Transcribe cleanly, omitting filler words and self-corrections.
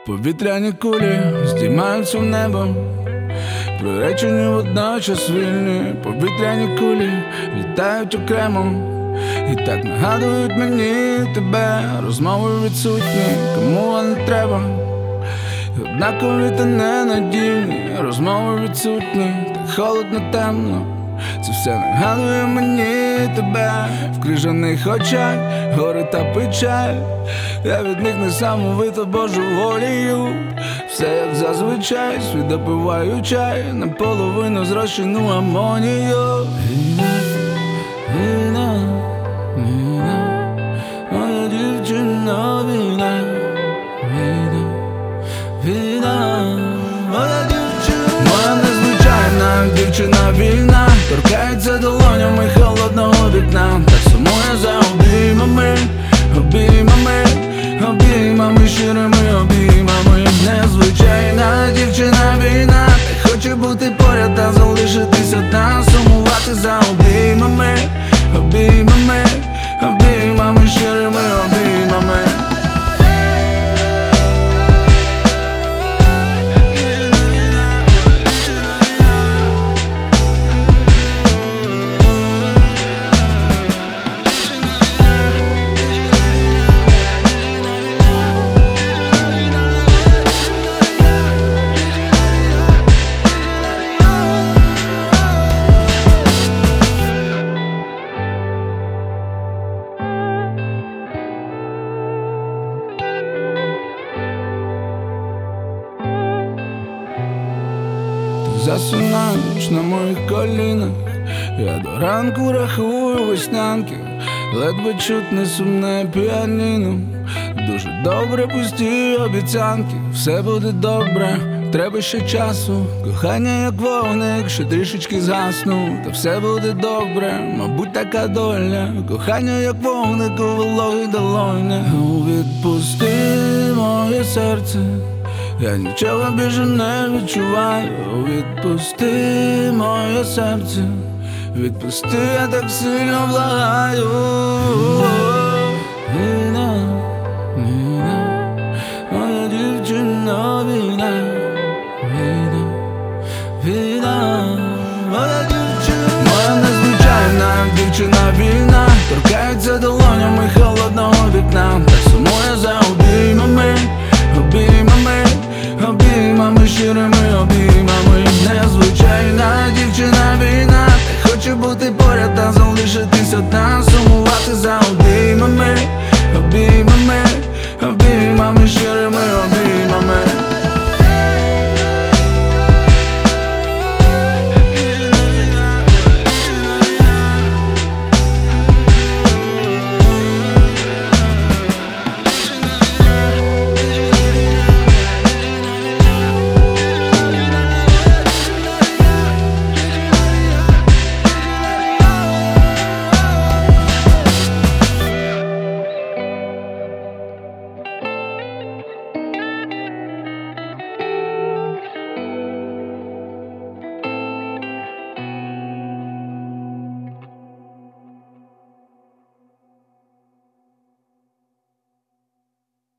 Повітряні кулі здіймаються в небо, приречені водночас вільні. Повітряні кулі літають окремо і так нагадують мені тебе. Розмови відсутні, кому вони треба, і однакові та ненадійні. Розмови відсутні, так холодно, темно. Це все нагадує мені тебе. В крижаних очах гори та печаль, я від них несамовито божеволію. Все як зазвичай, світ допиваю чай, наполовину зрощену амонію. Війна, війна, моя дівчина, війна, війна, війна, моя дівчина. Моя незвичайна дівчина вільна, торкається долонями холодного вікна. Так сумує за обіймами, обіймами, обіймами, щирими обіймами. Незвичайна дівчина війна, так хоче бути поряд та залишитись одна. Сумувати за обіймами, обіймами, обіймами, щирими обіймами. Засинаєш на моїх колінах, я до ранку рахую веснянки. Ледве чутне сумне піаніно, дуже добре пусті обіцянки. Все буде добре, треба ще часу. Кохання як вогник, ще трішечки згасну. Та все буде добре, мабуть така доля. Кохання як вогник у вологих долонях. Відпусти моє серце, я нічого більше не відчуваю. Відпусти моє серце, відпусти, я так сильно благаю. Війна, війна, моя дівчина, війна, війна, війна, моя дівчина.